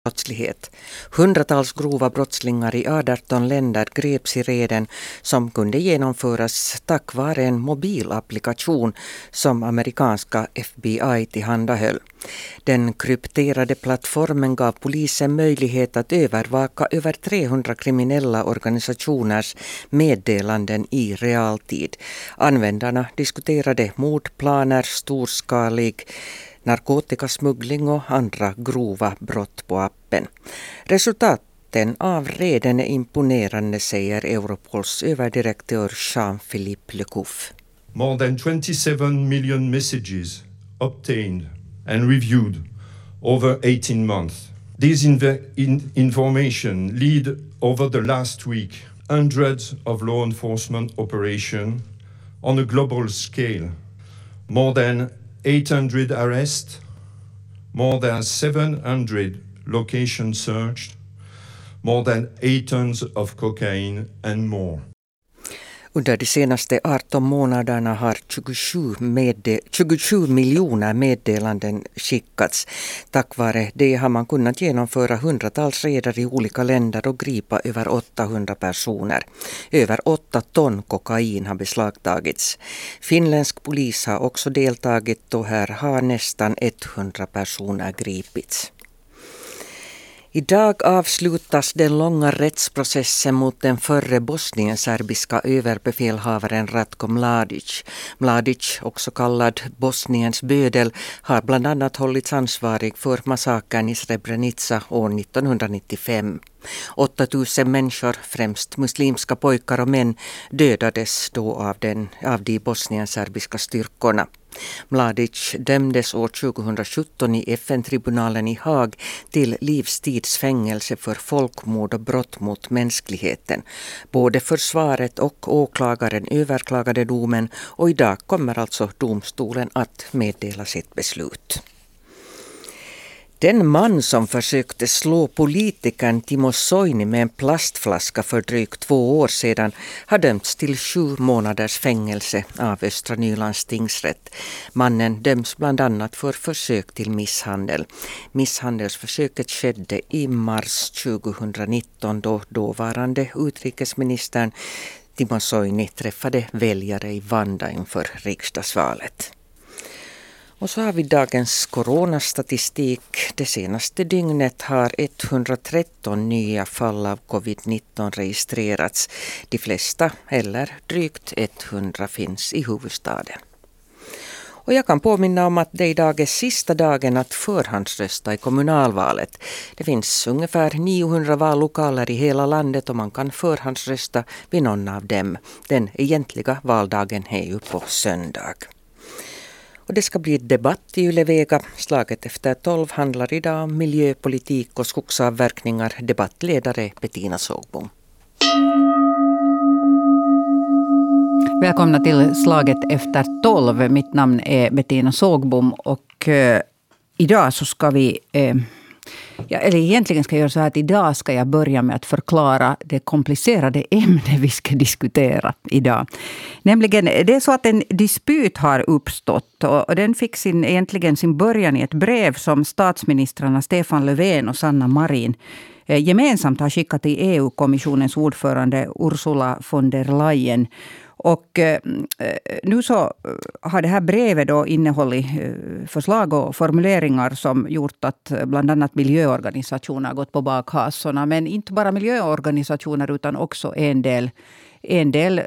brottslighet. Hundratals grova brottslingar i 18 länder greps i reden som kunde genomföras tack vare en mobilapplikation som amerikanska FBI tillhandahöll. Den krypterade plattformen gav polisen möjlighet att övervaka över 300 kriminella organisationers meddelanden i realtid. Användarna diskuterade mordplaner, storskalig narkotikasmuggling och andra grova brott på appen. Resultaten av reden är imponerande, säger Europols överdirektör Jean-Philippe Lecouf. More than 27 million messages obtained and reviewed over 18 months. This information led over the last week hundreds of law enforcement operations on a global scale. More than 800 arrests, more than 700 locations searched, more than 8 tons of cocaine and more. Under de senaste 18 månaderna har 27 miljoner meddelanden skickats. Tack vare det har man kunnat genomföra hundratals redar i olika länder och gripa över 800 personer. Över 8 ton kokain har beslagtagits. Finländsk polis har också deltagit och här har nästan 100 personer gripits. Idag avslutas den långa rättsprocessen mot den förre bosnienserbiska överbefälhavaren Ratko Mladic. Mladic, också kallad Bosniens bödel, har bland annat hållits ansvarig för massakern i Srebrenica år 1995. 8000 människor, främst muslimska pojkar och män, dödades då av de bosnienserbiska styrkorna. Mladic dömdes år 2017 i FN-tribunalen i Haag till livstidsfängelse för folkmord och brott mot mänskligheten. Både försvaret och åklagaren överklagade domen och idag kommer alltså domstolen att meddela sitt beslut. Den man som försökte slå politikern Timo Soini med en plastflaska för drygt 2 år sedan har dömts till 7 månaders fängelse av Östra Nylands tingsrätt. Mannen döms bland annat för försök till misshandel. Misshandelsförsöket skedde i mars 2019 då dåvarande utrikesministern Timo Soini träffade väljare i Vanda inför riksdagsvalet. Och så har vi dagens coronastatistik. Det senaste dygnet har 113 nya fall av covid-19 registrerats. De flesta, eller drygt 100, finns i huvudstaden. Och jag kan påminna om att det idag är sista dagen att förhandsrösta i kommunalvalet. Det finns ungefär 900 vallokaler i hela landet och man kan förhandsrösta vid någon av dem. Den egentliga valdagen är ju på söndag. Och det ska bli debatt i Yle-Vega. Slaget efter 12 handlar idag om miljöpolitik och skogsavverkningar. Debattledare Bettina Sågbom. Välkomna till Slaget efter 12. Mitt namn är Bettina Sågbom och idag så ska vi... eller egentligen ska jag göra så här att idag ska jag börja med att förklara det komplicerade ämne vi ska diskutera idag. Nämligen, det är så att en dispyt har uppstått och den fick egentligen sin början i ett brev som statsministrarna Stefan Löfven och Sanna Marin gemensamt har skickat till EU-kommissionens ordförande Ursula von der Leyen. Och nu så har det här brevet då innehållit förslag och formuleringar som gjort att bland annat miljöorganisationer har gått på bakhasorna. Men inte bara miljöorganisationer utan också en del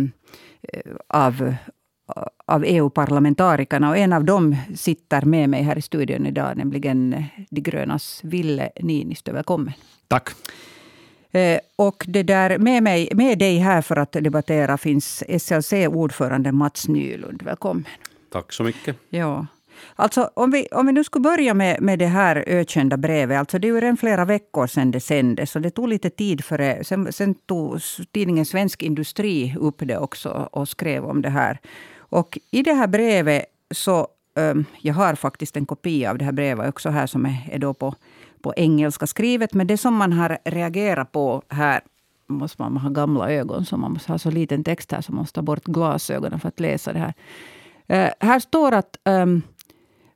av EU-parlamentarikerna. Och en av dem sitter med mig här i studion idag, nämligen De grönas Ville Niinistö. Välkommen. Tack. Och det där med dig här för att debattera finns SLC-ordförande Mats Nylund. Välkommen. Tack så mycket. Ja. Alltså om vi nu skulle börja med det här ökända brevet. Alltså det är ju redan flera veckor sedan det sändes. Så det tog lite tid för det. Sen tog tidningen Svensk Industri upp det också och skrev om det här. Och i det här brevet så... jag har faktiskt en kopia av det här brevet också här som är då på engelska skrivet. Men det som man har reagerat på här, måste man ha gamla ögon så man måste ha så liten text här så man måste ta bort glasögonen för att läsa det här. Här står att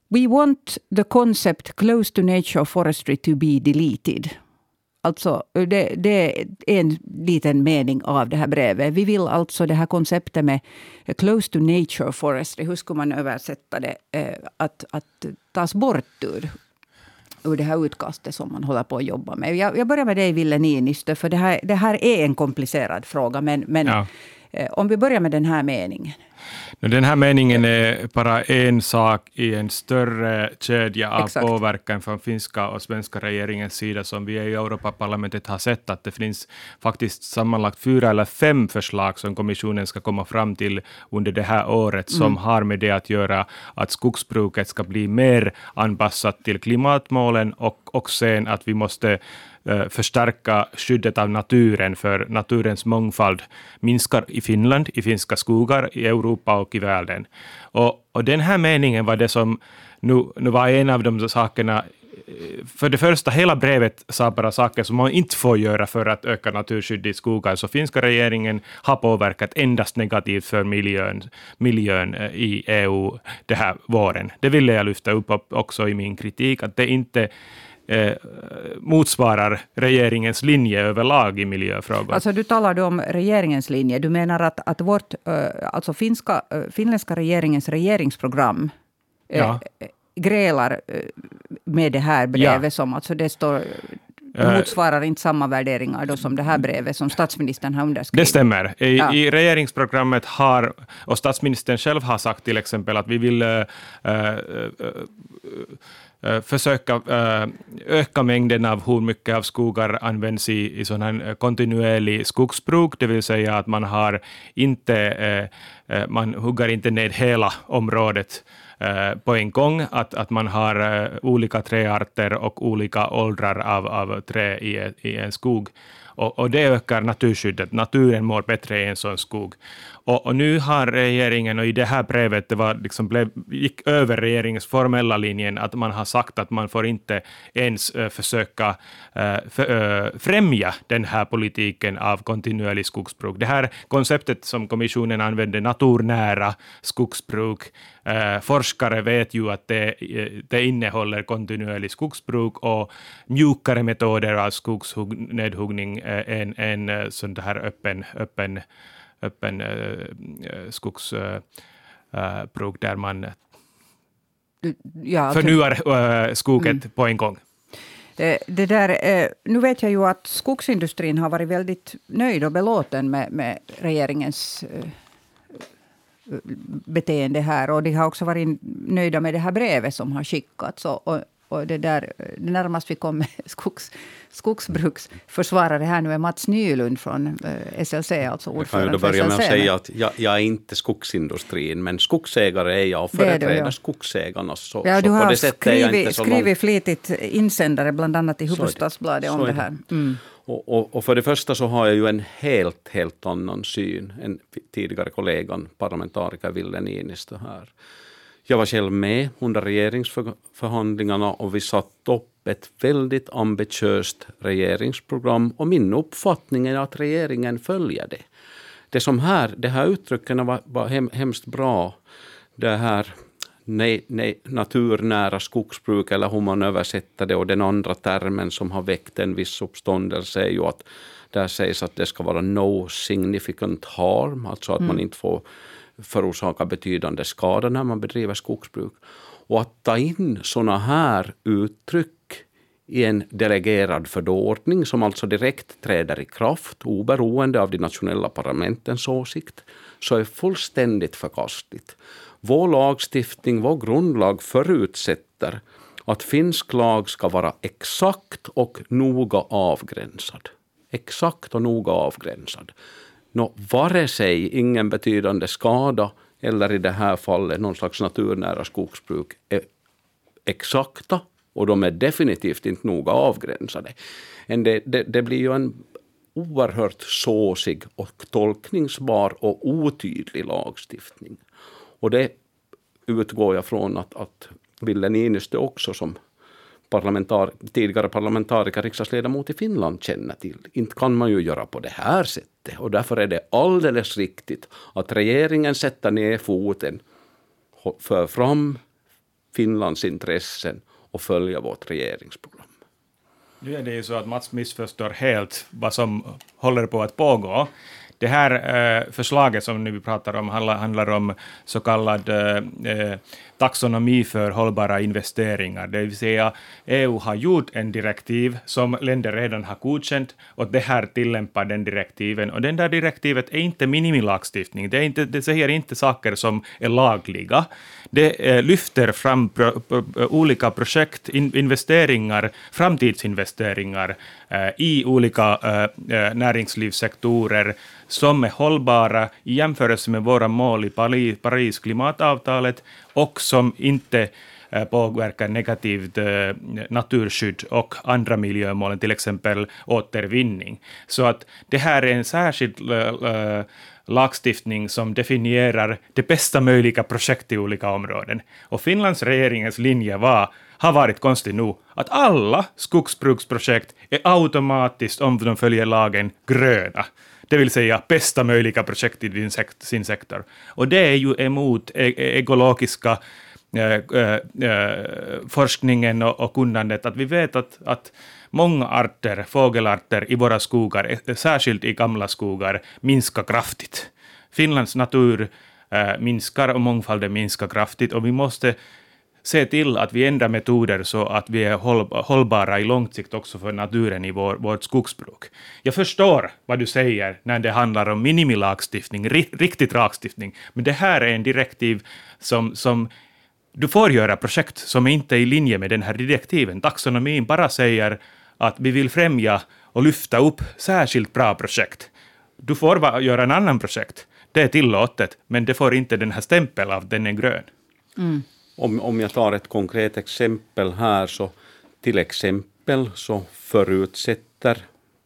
We want the concept close to nature forestry to be deleted. Alltså det är en liten mening av det här brevet. Vi vill alltså det här konceptet med close to nature forestry, hur ska man översätta det, att tas bort ur det här utkastet som man håller på att jobba med. Jag börjar med dig, Ville Niinistö, för det här är en komplicerad fråga, men ja. Om vi börjar med den här meningen. Den här meningen är bara en sak i en större kedja av Exakt. påverkan från finska och svenska regeringens sida, som vi i Europaparlamentet har sett att det finns faktiskt sammanlagt 4 eller 5 förslag som kommissionen ska komma fram till under det här året som har med det att göra att skogsbruket ska bli mer anpassat till klimatmålen och sen att vi måste förstärka skyddet av naturen, för naturens mångfald minskar i Finland, i finska skogar, i Europa och i världen. Och den här meningen var det som nu var en av de sakerna. För det första, hela brevet sa bara saker som man inte får göra för att öka naturskydd i skogar. Så finska regeringen har påverkat endast negativt för miljön i EU det här våren. Det ville jag lyfta upp också i min kritik, att det inte motsvarar regeringens linje överlag i miljöfrågor. Alltså du talar om regeringens linje. Du menar att vårt, alltså finländska regeringens regeringsprogram grälar med det här brevet som alltså det står motsvarar inte samma värderingar då som det här brevet som statsministern har underskrivit. Det stämmer. I regeringsprogrammet har, och statsministern själv har sagt till exempel att vi vill försöka öka mängden av hur mycket av skogar används i sån här kontinuerlig skogsbruk, det vill säga att man hugger inte ned hela området på en gång, att man har olika träarter och olika åldrar av trä i en skog. Och det ökar naturskyddet. Naturen mår bättre i en sån skog. Och nu har regeringen, och i det här brevet, det gick över regeringens formella linjen, att man har sagt att man får inte ens försöka främja den här politiken av kontinuerlig skogsbruk. Det här konceptet som kommissionen använder, naturnära skogsbruk, forskare vet ju att det innehåller kontinuerlig skogsbruk och mjukare metoder av skogsnedhuggning än en sån här öppen skogsbruk där man förnyar skoget på en gång. Nu vet jag ju att skogsindustrin har varit väldigt nöjd och belåten med regeringens beteende här. Och de har också varit nöjda med det här brevet som har skickats. Och det närmast vi kom med skogsbruksförsvarare här nu är Mats Nylund från SLC, alltså ordförande för SLC. Jag kan ju då börja med att säga att jag är inte skogsindustrin, men skogsägare är jag och företräder skogsägarna. Så du har skrivit flitigt insändare, bland annat i Hufvudstadsbladet om det här. Mm. Och för det första så har jag ju en helt annan syn än tidigare kollegan, parlamentariker Ville Niinistö här. Jag var själv med under regeringsförhandlingarna och vi satt upp ett väldigt ambitiöst regeringsprogram och min uppfattning är att regeringen följer det. Det här uttrycken var hemskt bra. Det här naturnära skogsbruk eller hur man översätter det, och den andra termen som har väckt en viss uppståndelse är ju att där sägs att det ska vara no significant harm, alltså att man inte får förorsaka betydande skada när man bedriver skogsbruk. Och att ta in såna här uttryck i en delegerad förordning som alltså direkt träder i kraft oberoende av de nationella parlamentens åsikt, så är fullständigt förkastligt. Vår lagstiftning, vår grundlag förutsätter att finsk lag ska vara exakt och noga avgränsad. Exakt och noga avgränsad. Vare sig ingen betydande skada eller i det här fallet någon slags naturnära skogsbruk är exakta och de är definitivt inte noga avgränsade. Det blir ju en oerhört såsig och tolkningsbar och otydlig lagstiftning. Och det utgår jag från att Ville Niinistö också som tidigare parlamentariker, riksdagsledamot i Finland känner till. Inte kan man ju göra på det här sättet. Och därför är det alldeles riktigt att regeringen sätter ner foten, för fram Finlands intressen och följa vårt regeringsprogram. Nu är det ju så att Mats missförstår helt vad som håller på att pågå. Det här förslaget som nu vi pratar om handlar om så kallad taxonomi för hållbara investeringar. Det vill säga EU har gjort en direktiv som länder redan har godkänt och det här tillämpar den direktiven. Och den där direktivet är inte minimilagstiftning. Det säger inte saker som är lagliga. Det lyfter fram olika projekt, investeringar, framtidsinvesteringar i olika näringslivssektorer som är hållbara i jämförelse med våra mål i Paris klimatavtalet och som inte påverkar negativt naturskydd och andra miljömål, till exempel återvinning. Så att det här är en särskild lagstiftning som definierar det bästa möjliga projekt i olika områden. Och Finlands regeringens linje har varit konstigt nog att alla skogsbruksprojekt är automatiskt, om de följer lagen, gröna. Det vill säga bästa möjliga projekt i sin sektor. Och det är ju emot ekologiska forskningen och kunnandet. Att vi vet att många arter, fågelarter i våra skogar, särskilt i gamla skogar, minskar kraftigt. Finlands natur minskar och mångfalden minskar kraftigt och vi måste se till att vi ändrar metoder så att vi är hållbara i lång sikt också för naturen i vårt skogsbruk. Jag förstår vad du säger när det handlar om minimilagstiftning, riktigt lagstiftning, men det här är en direktiv som du får göra projekt som inte är i linje med den här direktiven. Taxonomin bara säger att vi vill främja och lyfta upp särskilt bra projekt. Du får göra en annan projekt. Det är tillåtet, men det får inte den här stämpeln av den är grön. Mm. Om jag tar ett konkret exempel här, så till exempel så förutsätter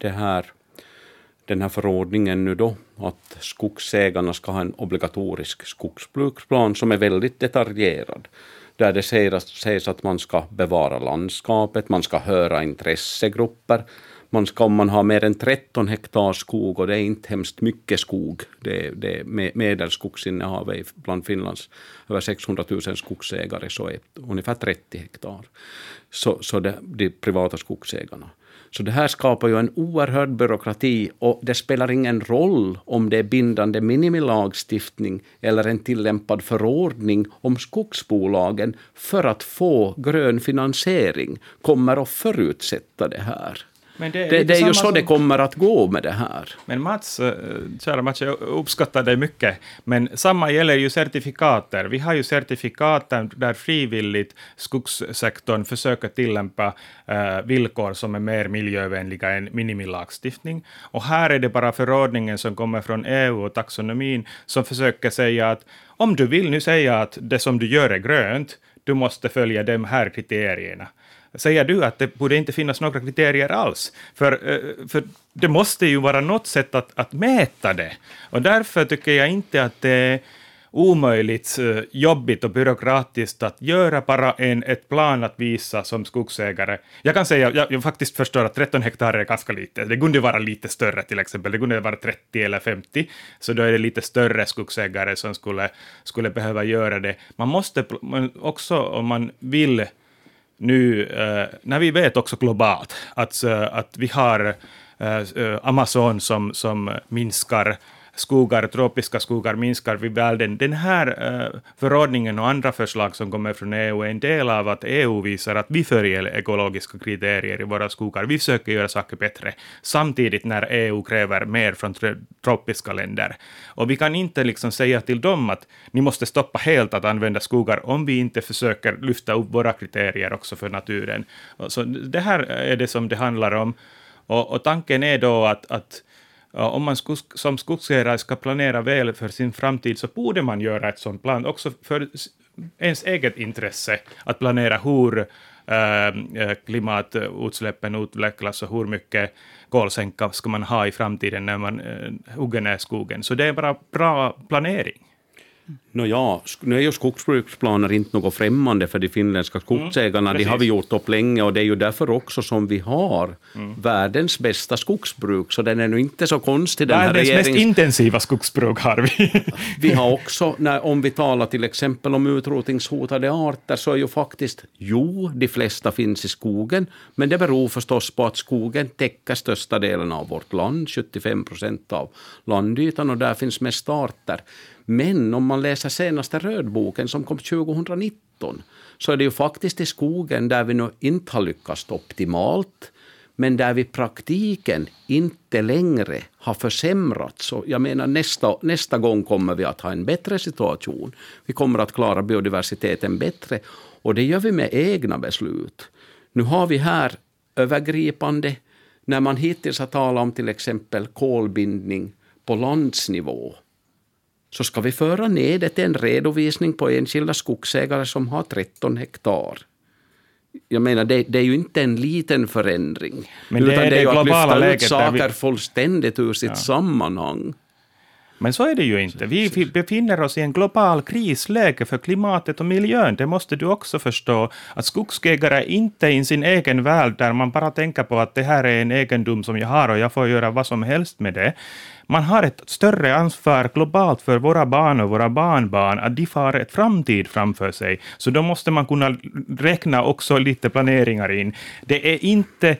den här förordningen nu då att skogsägarna ska ha en obligatorisk skogsbruksplan som är väldigt detaljerad. Där det sägs att man ska bevara landskapet, man ska höra intressegrupper. Om man har mer än 13 hektar skog, och det är inte hemskt mycket skog, det är medelskogsinnehav bland Finlands över 600 000 skogsägare, så är ungefär 30 hektar. Så de privata skogsägarna. Så det här skapar ju en oerhörd byråkrati, och det spelar ingen roll om det är bindande minimilagstiftning eller en tillämpad förordning om skogsbolagen för att få grön finansiering kommer att förutsätta det här. Men det är ju så det kommer att gå med det här. Men kära Mats, jag uppskattar dig mycket. Men samma gäller ju certifikater. Vi har ju certifikat där frivilligt skogssektorn försöker tillämpa villkor som är mer miljövänliga än minimilagstiftning. Och här är det bara förordningen som kommer från EU och taxonomin som försöker säga att om du vill nu säga att det som du gör är grönt, du måste följa de här kriterierna. Säger du att det borde inte finnas några kriterier alls? För det måste ju vara något sätt att mäta det. Och därför tycker jag inte att det är omöjligt, jobbigt och byråkratiskt att göra bara ett plan att visa som skogsägare. Jag kan säga, jag faktiskt förstår att 13 hektar är ganska lite. Det kunde vara lite större till exempel. Det kunde vara 30 eller 50. Så då är det lite större skogsägare som skulle behöva göra det. Man måste också, om man vill nu, när vi vet också globalt att vi har Amazon som minskar skogar, tropiska skogar minskar i världen. Den här förordningen och andra förslag som kommer från EU är en del av att EU visar att vi följer ekologiska kriterier i våra skogar. Vi försöker göra saker bättre. Samtidigt när EU kräver mer från tropiska länder. Och vi kan inte liksom säga till dem att ni måste stoppa helt att använda skogar om vi inte försöker lyfta upp våra kriterier också för naturen. Så det här är det som det handlar om. Och tanken är då att om man som skogsägare ska planera väl för sin framtid så borde man göra ett sådant plan också för ens eget intresse att planera hur klimatutsläppen utvecklas och hur mycket kolsänka ska man ha i framtiden när man hugger ner skogen. Så det är bara bra planering. Nu är ju skogsbruksplaner inte något främmande för de finländska skogsägarna. Det har vi gjort upp länge och det är ju därför också som vi har världens bästa skogsbruk. Så den är nu inte så konstig. Världens mest intensiva skogsbruk har vi. Vi har också, om vi talar till exempel om utrotningshotade arter, så är ju faktiskt, de flesta finns i skogen. Men det beror förstås på att skogen täcker största delen av vårt land, 75% av landytan, och där finns mest arter. Men om man läser senaste rödboken som kom 2019 så är det ju faktiskt i skogen där vi nu inte har lyckats optimalt, men där vi i praktiken inte längre har försämrats. Så jag menar nästa gång kommer vi att ha en bättre situation. Vi kommer att klara biodiversiteten bättre och det gör vi med egna beslut. Nu har vi här övergripande, när man hittills har talat om till exempel kolbindning på landsnivå, så ska vi föra ner det till en redovisning på enskilda skogsägare som har 13 hektar. Jag menar, det är ju inte en liten förändring. Men utan det är ju att lyfta ut saker vi fullständigt ur sitt sammanhang. Men så är det ju inte. Vi befinner oss i en global krisläge för klimatet och miljön. Det måste du också förstå. Att skogsägare är inte i sin egen värld där man bara tänker på att det här är en egendom som jag har och jag får göra vad som helst med det. Man har ett större ansvar globalt för våra barn och våra barnbarn att de får ett framtid framför sig. Så då måste man kunna räkna också lite planeringar in. Det är inte,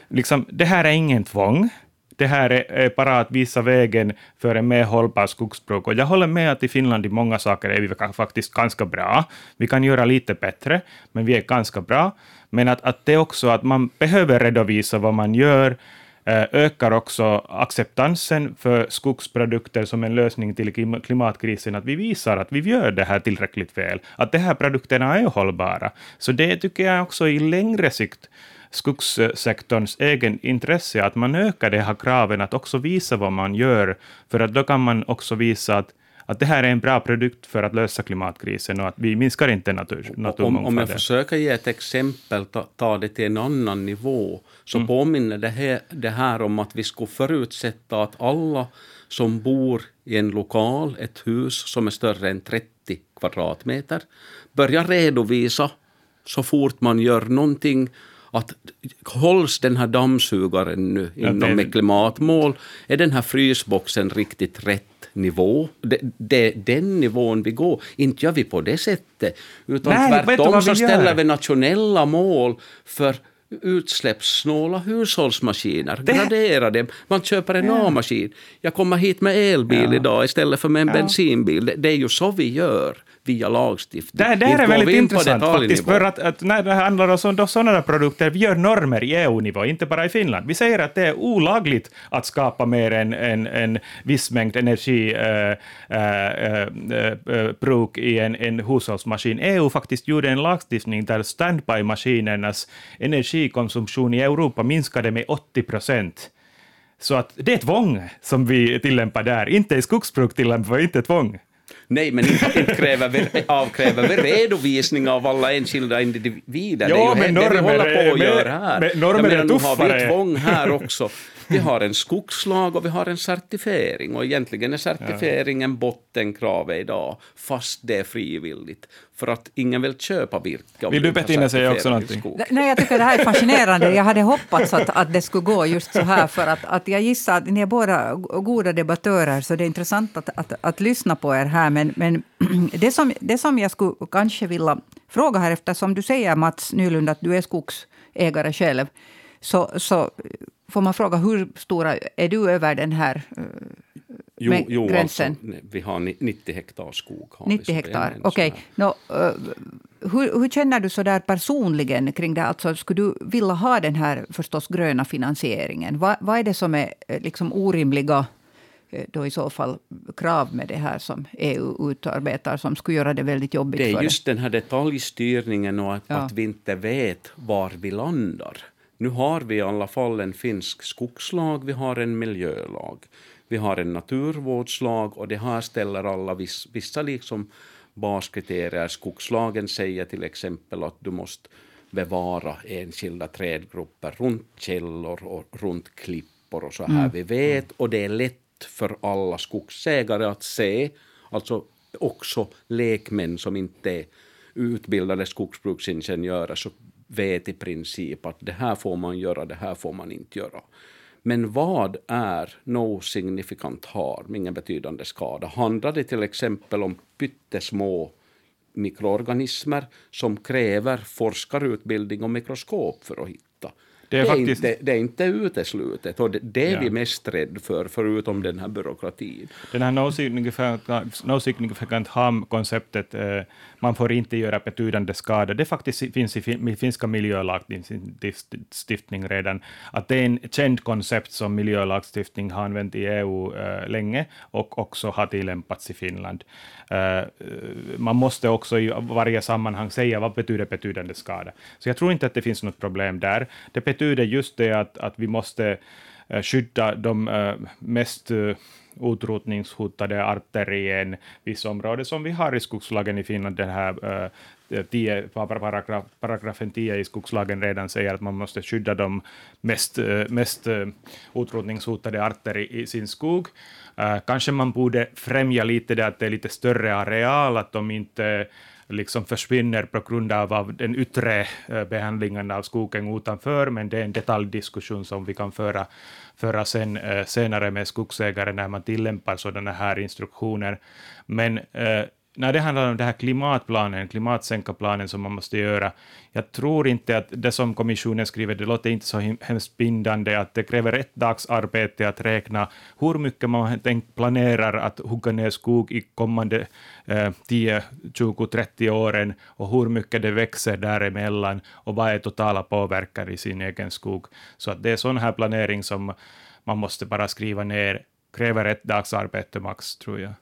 det här är ingen tvång. Det här är bara att visa vägen för en mer hållbar skogsbruk. Och jag håller med att i Finland i många saker är vi faktiskt ganska bra. Vi kan göra lite bättre, men vi är ganska bra. Men att det också att man behöver redovisa vad man gör ökar också acceptansen för skogsprodukter som en lösning till klimatkrisen. Att vi visar att vi gör det här tillräckligt väl. Att de här produkterna är hållbara. Så det tycker jag också i längre sikt skogssektorns egen intresse att man ökar de här kraven att också visa vad man gör, för att då kan man också visa att det här är en bra produkt för att lösa klimatkrisen och att vi minskar inte naturmångfalden. Om jag försöker ge ett exempel, ta det till en annan nivå, så påminner det här om att vi skulle förutsätta att alla som bor i en lokal, ett hus som är större än 30 kvadratmeter, börjar redovisa så fort man gör någonting att hålls den här dammsugaren nu inom med klimatmål, är den här frysboxen riktigt rätt nivå? Det är den nivån vi går. Inte gör vi på det sättet, utan tvärtom så ställer vi nationella mål för utsläppssnåla hushållsmaskiner. Gradera dem. Man köper en A-maskin. Jag kommer hit med elbil idag istället för med en bensinbil. Det är ju så vi gör via lagstiftning. Det är väldigt intressant faktiskt, för att när det handlar om sådana produkter, vi gör normer i EU-nivå, inte bara i Finland. Vi säger att det är olagligt att skapa mer än en viss mängd energibruk i en hushållsmaskin. EU faktiskt gjorde en lagstiftning där standby-maskinernas energikonsumtion i Europa minskade med 80%. Så att det är tvång som vi tillämpar där. Inte i skogsbruk tillämpar vi inte tvång. Nej, men inte avkräver vi redovisning av alla enskilda individer. Jo, det är ju det vi håller på att göra här. Normer är tuffare. Nu har vi tvång här också. Vi har en skogslag och vi har en certifiering. Och egentligen är certifieringen bottenkravet idag, fast det är frivilligt. För att ingen vill köpa virke. Vill du Bettina säga också någonting? Nej, jag tycker det här är fascinerande. Jag hade hoppats att det skulle gå just så här. För att jag gissar att ni är båda goda debattörer. Så det är intressant att lyssna på er här. Men det som jag skulle kanske vilja fråga här, eftersom du säger, Mats Nylund, att du är skogsägare själv. Så får man fråga, hur stora är du över den här gränsen? Alltså, vi har 90 hektar skog. 90 hektar, okej. Hur känner du så där personligen kring det? Alltså, skulle du vilja ha den här förstås gröna finansieringen? Vad är det som är liksom orimliga då i så fall krav med det här som EU utarbetar som skulle göra det väldigt jobbigt för det? Det är just den här detaljstyrningen och att vi inte vet var vi landar. Nu har vi i alla fall en finsk skogslag, vi har en miljölag, vi har en naturvårdslag och det här ställer alla vissa liksom baskriterier. Skogslagen säger till exempel att du måste bevara enskilda trädgrupper runt källor och runt klippor och så här vi vet. Och det är lätt för alla skogsägare att se, alltså också lekmän som inte är utbildade skogsbruksingenjörer så vet i princip att det här får man göra, det här får man inte göra. Men vad är no significant harm, ingen betydande skada? Handlar det till exempel om pyttesmå mikroorganismer som kräver forskarutbildning och mikroskop för att hitta? Det är inte uteslutet, och det är vi mest rädd för, förutom den här byråkratin. Den här no significant harm-konceptet, man får inte göra betydande skada, det faktiskt finns i finska miljölagstiftning redan, att det är en känd koncept som miljölagstiftning har använt i EU länge och också har tillämpats i Finland. Man måste också i varje sammanhang säga vad betyder betydande skada. Så jag tror inte att det finns något problem där. Det betyder just det att vi måste skydda de mest utrotningshotade arter i en viss område som vi har i skogslagen i Finland. Den här paragrafen 10 i skogslagen redan säger att man måste skydda de mest utrotningshotade arter i sin skog. Kanske man borde främja lite det att det är lite större areal, att de inte liksom försvinner på grund av den yttre behandlingen av skogen utanför, men det är en detaljdiskussion som vi kan föra senare med skogsägare när man tillämpar sådana här instruktioner. Men när det handlar om den här klimatsänkarplanen som man måste göra, jag tror inte att det som kommissionen skriver, det låter inte så hemskt bindande, att det kräver ett dags arbete att räkna hur mycket man planerar att hugga ner skog i kommande 10, 20, 30 åren och hur mycket det växer däremellan och vad är totala påverkan i sin egen skog. Så att det är sån här planering som man måste bara skriva ner, kräver ett dags arbete max, tror jag.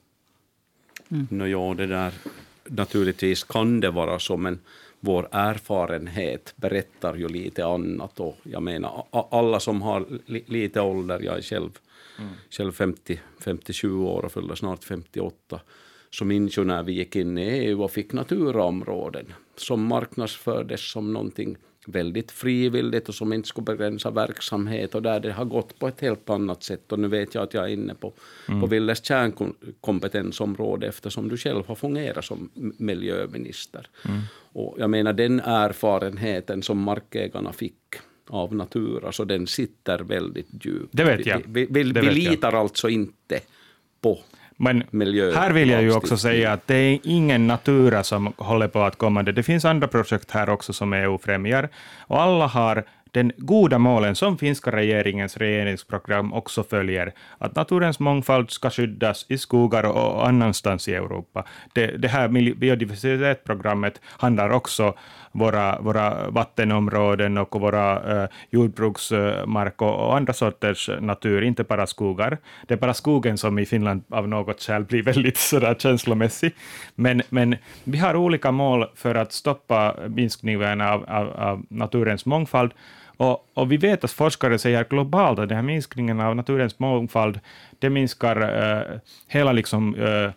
Det där naturligtvis kan det vara så, men vår erfarenhet berättar ju lite annat, och jag menar alla som har lite ålder, jag är själv 57 år och fyller snart 58, så minns ju när vi gick in i EU och fick naturområden som marknadsfördes som någonting väldigt frivilligt och som inte skulle begränsa verksamhet, och där det har gått på ett helt annat sätt. Och nu vet jag att jag är inne på Villes kärnkompetensområde, eftersom du själv har fungerat som miljöminister. Och jag menar, den erfarenheten som markägarna fick av natur, så den sitter väldigt djupt. Det vet jag. Vi litar alltså inte på men här vill jag ju också säga att det är ingen Natura som håller på att komma. Det finns andra projekt här också som EU främjar, och alla har den goda målen som finska regeringsprogram också följer, att naturens mångfald ska skyddas i skogar och annanstans i Europa. Det här biodiversitetsprogrammet handlar också våra vattenområden och våra jordbruksmark och andra sorters natur, inte bara skogar. Det är bara skogen som i Finland av något skäl blir väldigt sådär känslomässig. Men vi har olika mål för att stoppa minskningen av naturens mångfald. Och vi vet att forskare säger globalt att den här minskningen av naturens mångfald, det minskar hela liksom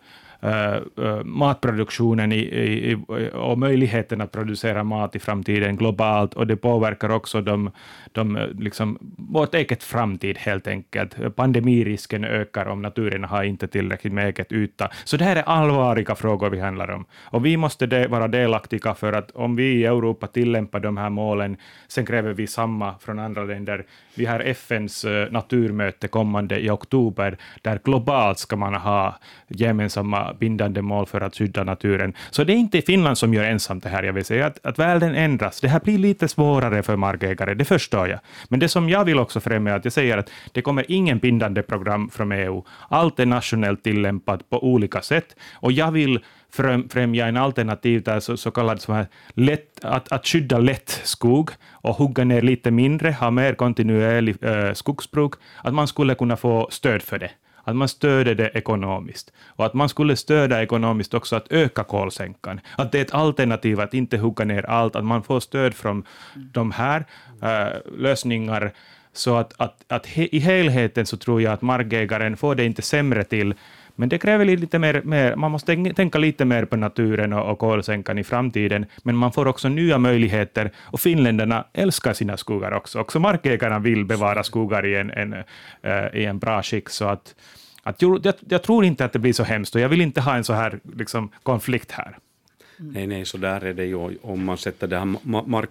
matproduktionen och möjligheten att producera mat i framtiden globalt, och det påverkar också liksom vårt eget framtid helt enkelt. Pandemirisken ökar om naturen har inte tillräckligt med eget yta. Så det här är allvarliga frågor vi handlar om. Och vi måste vara delaktiga, för att om vi i Europa tillämpar de här målen, sen kräver vi samma från andra länder. Vi har FNs naturmöte kommande i oktober, där globalt ska man ha gemensamma bindande mål för att skydda naturen. Så det är inte Finland som gör ensamt det här. Jag vill säga att världen ändras. Det här blir lite svårare för markägare, det förstår jag. Men det som jag vill också främja är att jag säger att det kommer ingen bindande program från EU. Allt är nationellt tillämpat på olika sätt. Och jag vill främja en alternativ där så kallad att skydda lätt skog och hugga ner lite mindre, ha mer kontinuerlig skogsbruk, att man skulle kunna få stöd för det. Att man stöder det ekonomiskt. Och att man skulle stödja ekonomiskt också att öka kolsänkan. Att det är ett alternativ att inte hugga ner allt. Att man får stöd från de här lösningar. Så att i helheten så tror jag att markägaren får det inte sämre till. Men det kräver lite mer, man måste tänka lite mer på naturen och kolsänkan i framtiden, men man får också nya möjligheter, och finländarna älskar sina skogar också. Också markägarna vill bevara skogar i en bra skick, så att Jag tror inte att det blir så hemskt och jag vill inte ha en så här liksom, konflikt här. Nej, så där är det ju om man sätter det här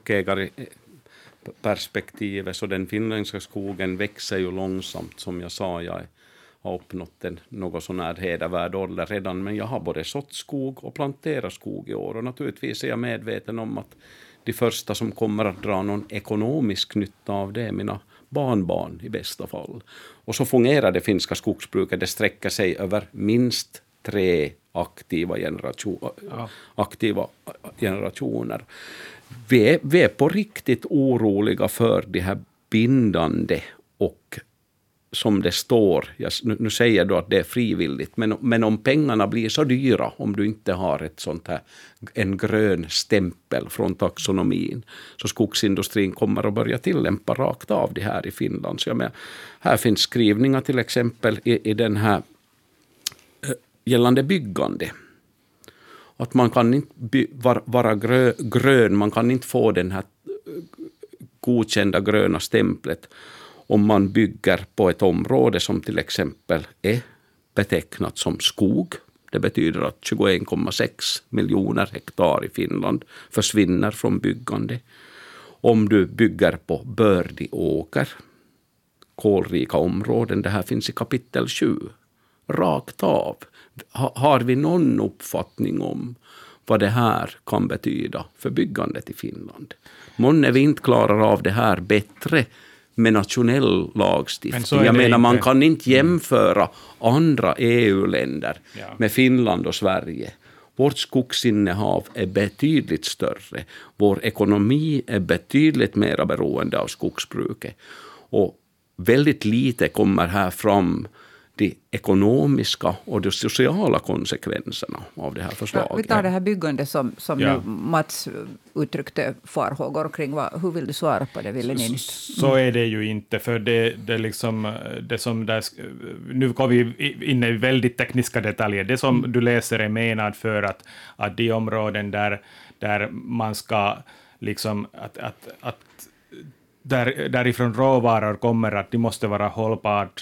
markägarperspektivet, så den finländska skogen växer ju långsamt. Som jag sa, jag har uppnått något sån här hedervärd ålder redan, men jag har både sått skog och planterat skog i år, och naturligtvis är jag medveten om att de första som kommer att dra någon ekonomisk nytta av det är mina barnbarn i bästa fall. Och så fungerar det finska skogsbruket, det sträcker sig över minst 3 aktiva generationer. Vi är på riktigt oroliga för det här bindande, och som det står, nu säger du att det är frivilligt, men om pengarna blir så dyra, om du inte har ett sånt här, en grön stämpel från taxonomin, så skogsindustrin kommer att börja tillämpa rakt av det här i Finland. Så jag menar, här finns skrivningar till exempel i den här gällande byggande. Att man kan inte vara grön, man kan inte få den här godkända gröna stämplet om man bygger på ett område som till exempel är betecknat som skog. Det betyder att 21,6 miljoner hektar i Finland försvinner från byggande. Om du bygger på bördig åker, kolrika områden, det här finns i kapitel 7. Rakt av. Har vi någon uppfattning om vad det här kan betyda för byggandet i Finland? Månne vi inte klarar av det här bättre med nationell lagstiftning. Jag menar, man kan inte jämföra andra EU-länder med Finland och Sverige. Vårt skogsinnehav är betydligt större. Vår ekonomi är betydligt mer beroende av skogsbruket. Och väldigt lite kommer här fram de ekonomiska och de sociala konsekvenserna av det här förslaget. Vi tar det här byggandet som nu Mats uttryckte farhågor kring. Hur vill du svara på det, Ville Niinistö? Så är det ju inte, för det liksom, det som där, nu går vi in i väldigt tekniska detaljer. Det som du läser är menad för att de områden där man ska liksom att därifrån råvaror kommer, att de måste vara hållbart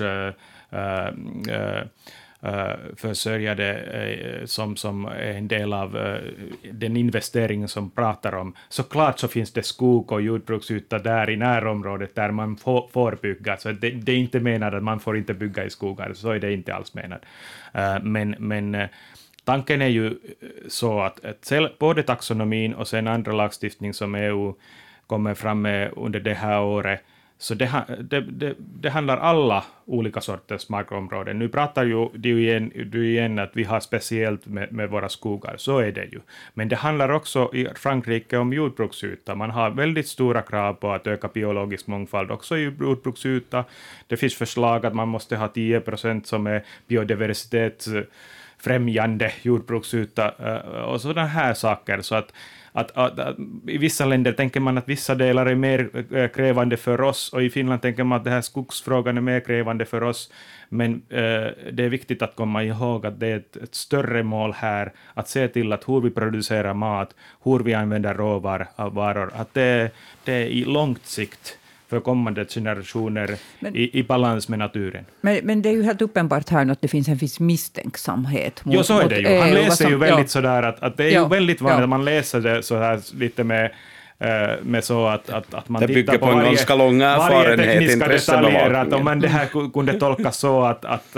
försörjade som är en del av den investeringen som pratar om. Såklart så finns det skog och jordbruksyta där i närområdet där man får bygga. Så det är inte menat att man får inte bygga i skogar, så är det inte alls menat. Men tanken är ju så att både taxonomin och sen andra lagstiftning som EU kommer fram med under det här året, så det handlar alla olika sorters markområden. Nu pratar ju du igen att vi har speciellt med våra skogar, så är det ju. Men det handlar också i Frankrike om jordbruksyta. Man har väldigt stora krav på att öka biologisk mångfald också i jordbruksyta. Det finns förslag att man måste ha 10% som är biodiversitetsfrämjande jordbruksyta och sådana här saker. Så att i vissa länder tänker man att vissa delar är mer krävande för oss, och i Finland tänker man att det här skogsfrågan är mer krävande för oss. Men det är viktigt att komma ihåg att det är ett större mål här, att se till att hur vi producerar mat, hur vi använder råvaror, att det är i långt sikt för kommande generationer i balans med naturen. Men det är ju helt uppenbart här att det finns en viss misstänksamhet mot EU. Ja, så är det ju. Han läser ju väldigt sådär att det är ju väldigt vanligt att man läser det så här lite med så att man det tittar på en ganska lång erfarenhet, tekniska detaljer, att om man det här kunde tolkas så att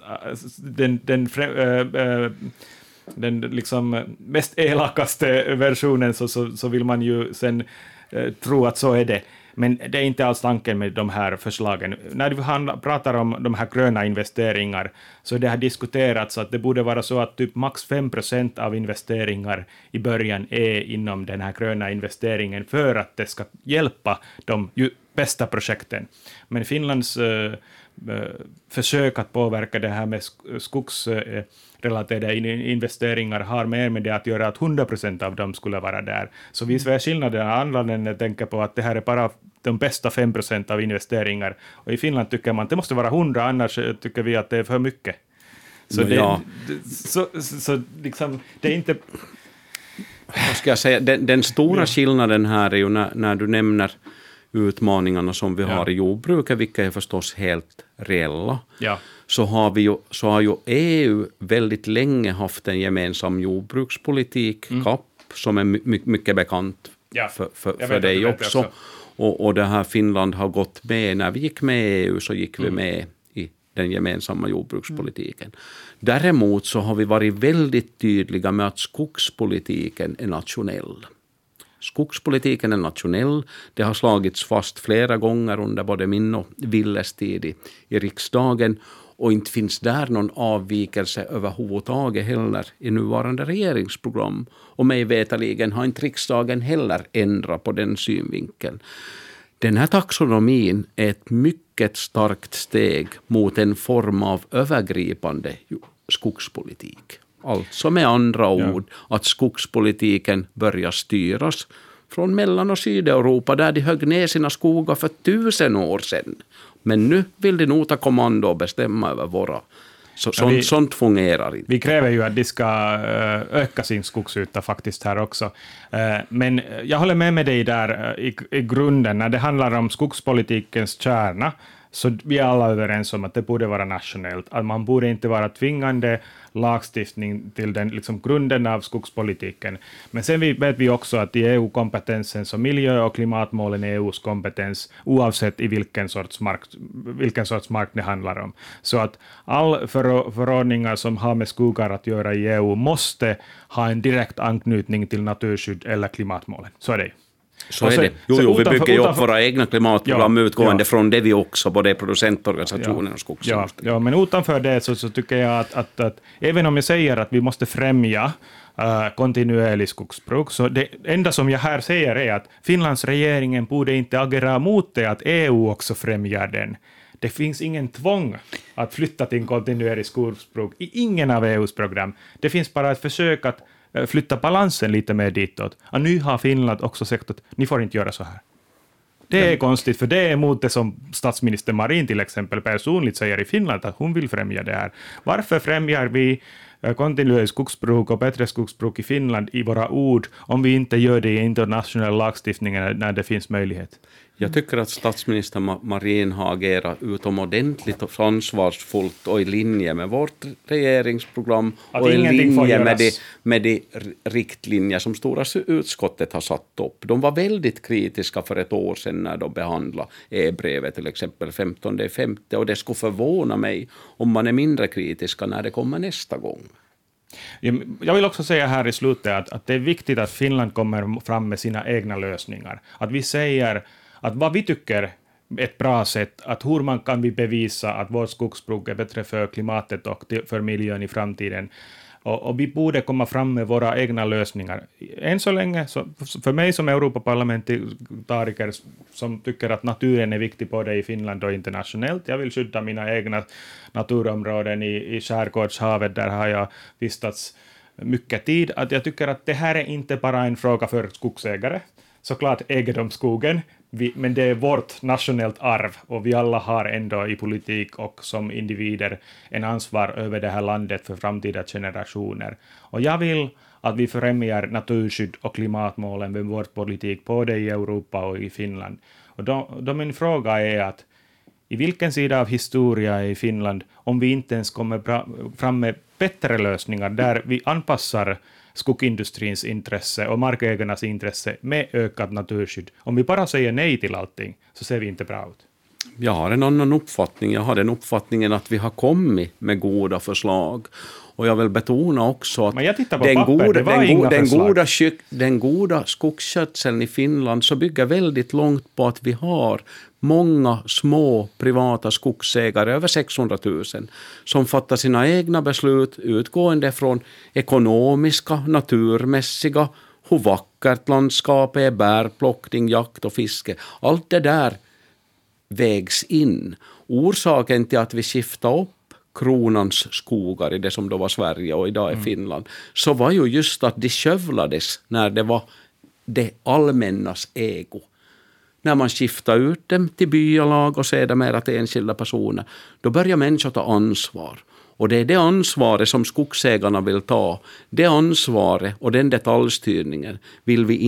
den liksom mest elakaste versionen så vill man ju sen tro att så är det. Men det är inte alls tanken med de här förslagen. När vi pratar om de här gröna investeringar, så det har diskuterats att det borde vara så att typ max 5% av investeringar i början är inom den här gröna investeringen för att det ska hjälpa de bästa projekten. Men Finlands försök att påverka det här med skogsrelaterade investeringar har mer med det att göra att 100% av dem skulle vara där. Så vi ser skillnaden. Andra länder tänker på att det här är bara de bästa 5% av investeringar. Och i Finland tycker man att det måste vara 100, annars tycker vi att det är för mycket. Så så liksom, det är inte... Vad ska jag säga? Den stora skillnaden här är ju när du nämner utmaningarna som vi har i jordbruket, vilka är förstås helt reella, Ja. så har ju EU väldigt länge haft en gemensam jordbrukspolitik, CAP, som är mycket bekant för dig också. Och det här Finland har gått med, när vi gick med i EU så gick vi med i den gemensamma jordbrukspolitiken. Däremot så har vi varit väldigt tydliga med att skogspolitiken är nationell. Skogspolitiken är nationell. Det har slagits fast flera gånger under både min och Villes tid i riksdagen. Och inte finns där någon avvikelse överhuvudtaget heller i nuvarande regeringsprogram. Och mig vetaligen har inte riksdagen heller ändrat på den synvinkeln. Den här taxonomin är ett mycket starkt steg mot en form av övergripande skogspolitik. Alltså med andra ord att skogspolitiken börjar styras från Mellan- och Sydeuropa där de högg ner sina skogar för 1000 år sedan. Men nu vill de nog ta kommando och bestämma över våra. Sånt fungerar inte. Vi kräver ju att de ska öka sin skogsyta faktiskt här också. Men jag håller med dig där i grunden. När det handlar om skogspolitikens kärna, så vi är alla överens om att det borde vara nationellt. Att man borde inte vara tvingande lagstiftning till den liksom grunden av skogspolitiken. Men sen vet vi också att i EU-kompetensen så miljö- och klimatmålen är EUs kompetens oavsett i vilken sorts mark det handlar om. Så att all förordningar som har med skogar att göra i EU måste ha en direkt anknytning till naturskydd eller klimatmålen. Så är det. Så är det. Jo, vi bygger ju upp våra egna klimatprogram utgående från det vi också, både producentorganisationen och skogsindustrin. Ja, men utanför det så tycker jag att även om jag säger att vi måste främja kontinuerlig skogsbruk, så det enda som jag här säger är att Finlands regeringen borde inte agera mot det, att EU också främjar den. Det finns ingen tvång att flytta till kontinuerlig skogsbruk i ingen av EUs program. Det finns bara ett försök att flytta balansen lite mer ditåt. Och nu har Finland också sagt att ni får inte göra så här. Det är konstigt, för det är emot det som statsminister Marin till exempel personligt säger i Finland, att hon vill främja det här. Varför främjar vi kontinuerlig skogsbruk och bättre skogsbruk i Finland i våra ord om vi inte gör det i internationell lagstiftning när det finns möjlighet? Jag tycker att statsminister Marin har agerat utomordentligt och ansvarsfullt och i linje med vårt regeringsprogram och i linje med de riktlinjer som stora utskottet har satt upp. De var väldigt kritiska för ett år sedan när de behandlade e-brevet till exempel 15/5, och det skulle förvåna mig om man är mindre kritiska när det kommer nästa gång. Jag vill också säga här i slutet att det är viktigt att Finland kommer fram med sina egna lösningar. Att vi säger att vad vi tycker är ett bra sätt, att hur man kan vi bevisa att vårt skogsbruk är bättre för klimatet och för miljön i framtiden. Och vi borde komma fram med våra egna lösningar. Än så länge, så för mig som Europaparlamentariker som tycker att naturen är viktig både i Finland och internationellt, jag vill skydda mina egna naturområden i skärgårdshavet, där har jag vistats mycket tid, att jag tycker att det här är inte bara en fråga för skogsägare. Såklart äger de skogen, men det är vårt nationellt arv och vi alla har ändå i politik och som individer en ansvar över det här landet för framtida generationer. Och jag vill att vi främjar naturskydd och klimatmålen med vår politik både i Europa och i Finland. Och då min fråga är att i vilken sida av historia i Finland, om vi inte ens kommer fram med bättre lösningar där vi anpassar skogsindustrins intresse och markägarnas intresse med ökat naturskydd. Om vi bara säger nej till allting så ser vi inte bra ut. Jag har en annan uppfattning. Jag har den uppfattningen att vi har kommit med goda förslag. Och jag vill betona också att den goda skogsskötseln i Finland så bygger väldigt långt på att vi har många små privata skogsägare, över 600 000, som fattar sina egna beslut utgående från ekonomiska, naturmässiga, hur vackert landskapet är, bärplockning, jakt och fiske. Allt det där vägs in. Orsaken till att vi skiftar upp kronans skogar i det som då var Sverige och idag är Finland, så var ju just att de skövlades när det var det allmännas ägo. När man skiftade ut dem till byalag och sedermera till enskilda personer, då börjar människor ta ansvar. Och det är det ansvaret som skogsägarna vill ta. Det ansvaret och den detaljstyrningen vill vi inte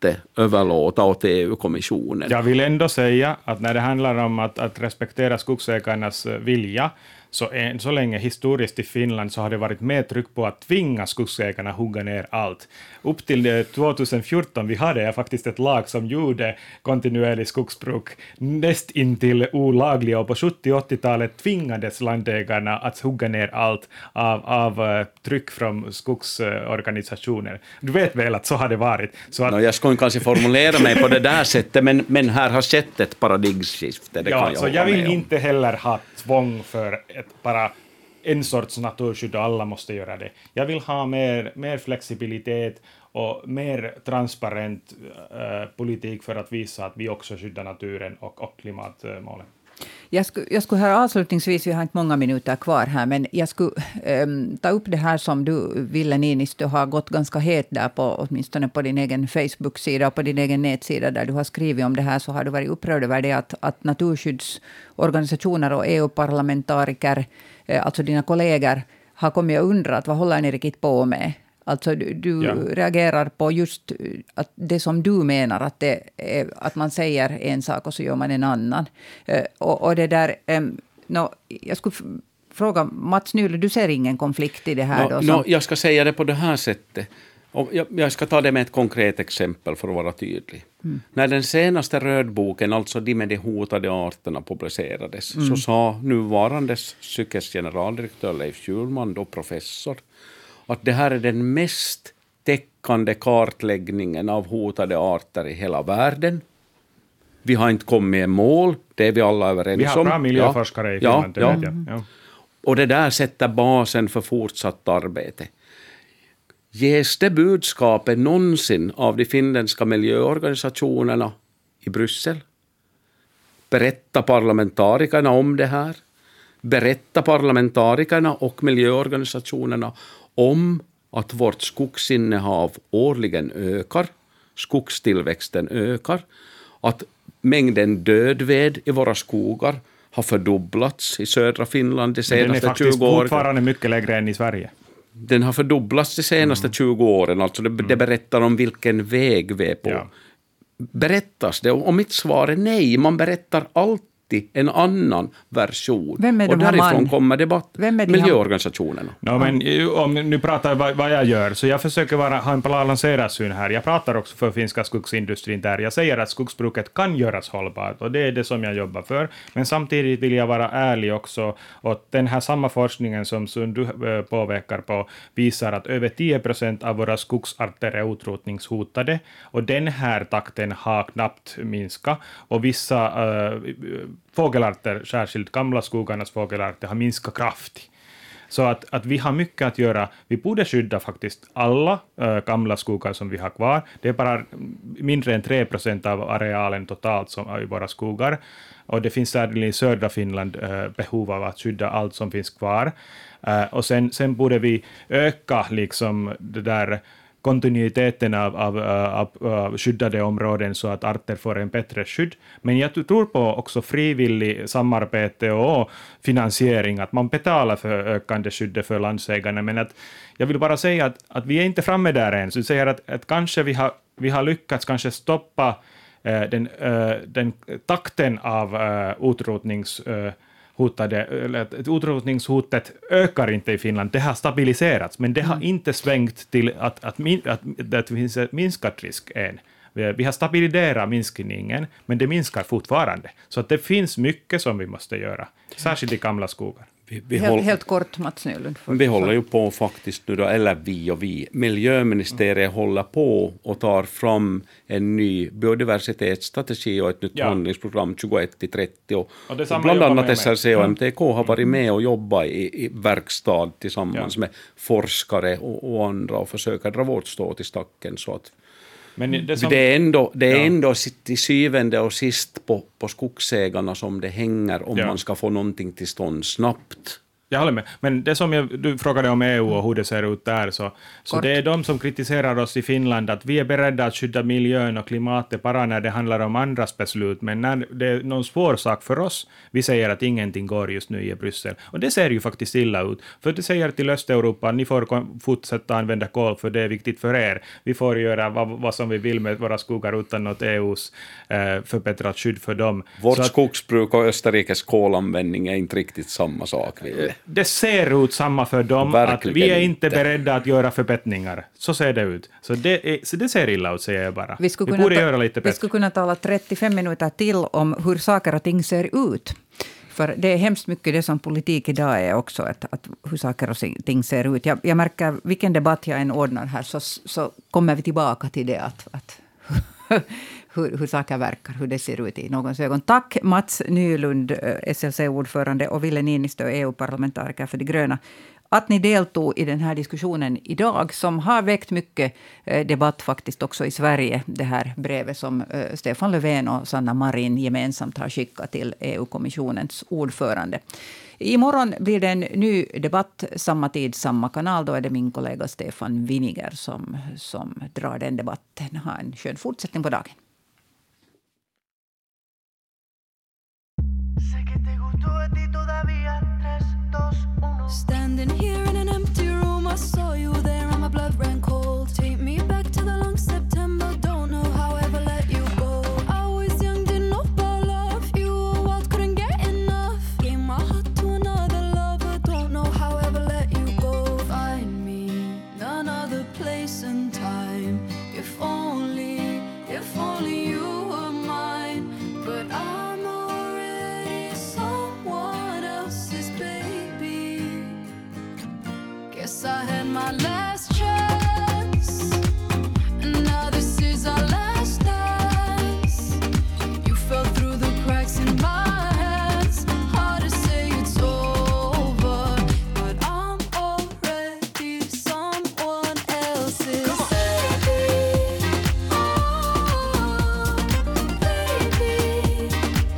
inte överlåta åt EU-kommissionen. Jag vill ändå säga att när det handlar om att respektera skogsägarnas vilja, så länge historiskt i Finland så har det varit mer tryck på att tvinga skogsägarna hugga ner allt. Upp till 2014 vi hade faktiskt ett lag som gjorde kontinuerlig skogsbruk näst intill olagliga, och på 70- och 80-talet tvingades landägarna att hugga ner allt av tryck från skogsorganisationer. Du vet väl att så har det varit. Så att, Jag skulle kanske formulera mig på det där sättet, men här har skett ett paradigmskifte. Det kan jag vill inte heller ha tvång för bara en sorts naturskydd och alla måste göra det. Jag vill ha mer flexibilitet och mer transparent politik för att visa att vi också skyddar naturen och klimatmålen. Jag skulle här avslutningsvis, vi har inte många minuter kvar här, men jag skulle ta upp det här som du, Ville Niinistö, har gått ganska het där på, åtminstone på din egen Facebook-sida och på din egen nätsida där du har skrivit om det här, så har du varit upprörd över det att naturskyddsorganisationer och EU-parlamentariker, alltså dina kollegor, har kommit och undrat vad håller ni riktigt på med? Alltså du reagerar på just att det som du menar, att, det är, att man säger en sak och så gör man en annan. Och det där, jag skulle fråga Mats Nylund, du ser ingen konflikt i det här? Jag ska säga det på det här sättet. Och jag ska ta det med ett konkret exempel för att vara tydlig. När den senaste rödboken, alltså de med de hotade arterna, publicerades, så sa nuvarande Sykes generaldirektör Leif Schulman, då professor, att det här är den mest täckande kartläggningen av hotade arter i hela världen. Vi har inte kommit i mål, det är vi alla överens om. Vi har bra miljöforskare i Finland. Ja. Och det där sätter basen för fortsatt arbete. Ges det budskapet någonsin av de finländska miljöorganisationerna i Bryssel? Berätta parlamentarikerna om det här? Berätta parlamentarikerna och miljöorganisationerna om att vårt skogsinnehav årligen ökar, skogstillväxten ökar, att mängden dödved i våra skogar har fördubblats i södra Finland de senaste 20 åren. Den är faktiskt fortfarande mycket lägre än i Sverige. Den har fördubblats de senaste 20 åren, alltså det berättar om vilken väg vi är på. Ja. Berättas det? Och mitt svar är nej, man berättar alltid en annan version. Och därifrån kommer debatt. Miljöorganisationerna. Men om nu pratar vad jag gör, så jag försöker ha en balanserad syn här. Jag pratar också för finska skogsindustrin där. Jag säger att skogsbruket kan göras hållbart, och det är det som jag jobbar för. Men samtidigt vill jag vara ärlig också, och den här samma forskningen som du påverkar på visar att över 10% av våra skogsarter är utrotningshotade, och den här takten har knappt minskat, och vissa fågelarter, särskilt gamla skogarnas fågelarter, har minskat kraftigt. Så att vi har mycket att göra. Vi borde skydda faktiskt alla gamla skogar som vi har kvar. Det är bara mindre än 3% av arealen totalt som i våra skogar. Och det finns särskilt i södra Finland behov av att skydda allt som finns kvar. Och sen borde vi öka liksom det där kontinuiteten av skyddade områden så att arter får en bättre skydd. Men jag tror på också frivillig samarbete och finansiering, att man betalar för ökande skydd för landsägarna. Men att jag vill bara säga att vi är inte framme där än. Så jag säger att kanske vi har lyckats kanske stoppa den takten av utrotningshotet ökar inte i Finland. Det har stabiliserats, men det har inte svängt till att det finns en minskad risk än. Vi har stabiliserat minskningen, men det minskar fortfarande. Så att det finns mycket som vi måste göra, särskilt i gamla skogar. Helt kort, Mats Nylund. Vi håller ju på faktiskt nu då, eller vi. Miljöministeriet håller på och tar fram en ny biodiversitetsstrategi och ett nytt handlingsprogram 21-30. Och bland annat SRC och MTK har varit med och jobbat i verkstad tillsammans med forskare och andra och försöker dra vårt stå till stacken så att men det är ändå till syvende och sist på skogsägarna som det hänger om man ska få någonting till stånd snabbt. Jag håller med. Men det som du frågade om EU och hur det ser ut där, så det är de som kritiserar oss i Finland att vi är beredda att skydda miljön och klimatet bara när det handlar om andras beslut, men när det är någon svår sak för oss, vi säger att ingenting går just nu i Bryssel. Och det ser ju faktiskt illa ut. För det säger till Östeuropa, ni får fortsätta använda kol för det är viktigt för er. Vi får göra vad som vi vill med våra skogar utan något EUs förbättrat skydd för dem. Vårt skogsbruk och Österrikes kolanvändning är inte riktigt samma sak. Det ser ut samma för dem, verkligen att vi är inte beredda att göra förbättringar. Så ser det ut. Så det ser illa ut, säger jag bara. Vi skulle kunna tala 35 minuter till om hur saker och ting ser ut. För det är hemskt mycket det som politik idag är också, att hur saker och ting ser ut. Jag märker, vilken debatt jag än ordnar här, så kommer vi tillbaka till det, att hur saker verkar, hur det ser ut i någons ögon. Tack Mats Nylund, SLC-ordförande, och Ville Niinistö, EU-parlamentariker för de gröna, att ni deltog i den här diskussionen idag, som har väckt mycket debatt faktiskt också i Sverige. Det här brevet som Stefan Löfven och Sanna Marin gemensamt har skickat till EU-kommissionens ordförande. Imorgon blir det en ny debatt, samma tid, samma kanal. Då är det min kollega Stefan Winiger som drar den debatten. Ha en skön fortsättning på dagen. Standing here in an empty room, I saw you there and my blood ran cold. Take me back to the long September, don't know how I ever let you go. I was young, didn't know about love, you were wild, couldn't get enough. Gave my heart to another lover, don't know how I ever let you go. Find me none other place and time, if only you were mine. But I'm already someone else's baby. Guess I had my last chance, and now this is our last dance. You fell through the cracks in my hands. Hard to say it's over, but I'm already someone else's baby. Oh, baby.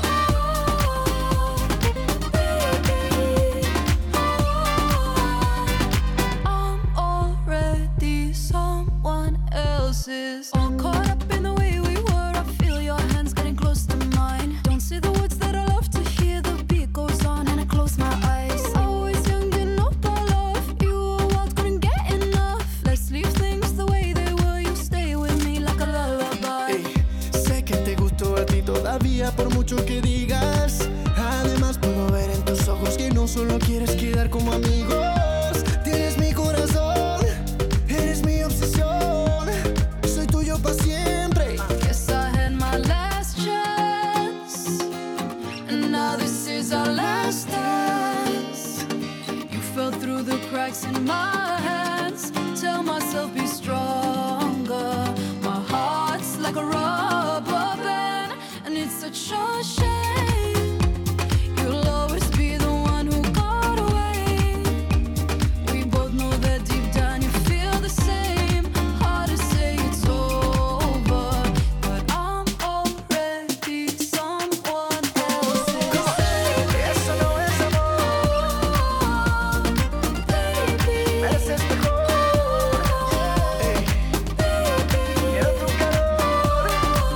I'm already someone else's. All caught up in the way we were. I feel your hands getting close to mine. Don't say the words that I love to hear. The beat goes on and I close my eyes. I was young, didn't know about love. You were wild, couldn't get enough. Let's leave things the way they were. You stay with me like a lullaby. Ey, sé que te gustó a ti todavía por mucho que digas. Además puedo ver en tus ojos que no solo quieres quedar como amigos. Tienes mi corazón, eres mi obsesión. Soy tuyo para siempre. Guess I had my last chance, and now this is our last dance. You fell through the cracks in my hands. Tell myself be stronger. My heart's like a rubber band, and it's such a shame. You'll always be the one who got away. We both know that deep down you feel the same. Hard to say it's over, but I'm already someone else's baby. Eso no es amor, Baby, mereces mejor. Ey, quiero tu calor.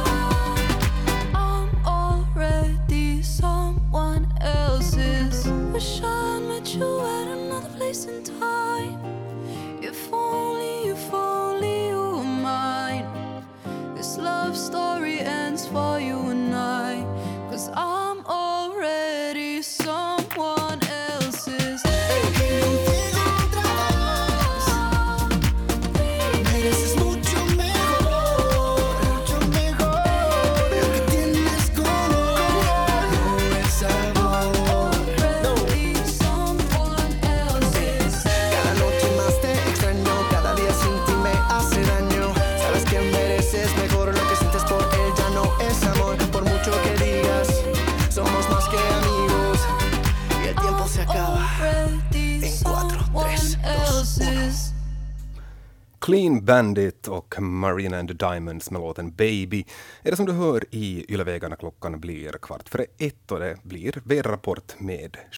I'm already someone else's. Wish I met you at another place and time. If only you were mine. This love story ends for you and I. 'Cause I'm already someone else's. Contigo otra vez. Mereces mucho mejor, mucho mejor. Lo que tienes color no es amor. Already someone else's. Cada noche más te extraño, cada día sin ti me hace daño. Sabes que mereces mejor, lo que sientes por él ya no es amor. Por mucho que digas, somos más que amigos. Y el tiempo se acaba. Already En 4, 3, 2, 1. Clean Bandit och Marina and the Diamonds med låten Baby är det som du hör i Yle Vegana. Klockan blir 1:15 och det blir väderrapport med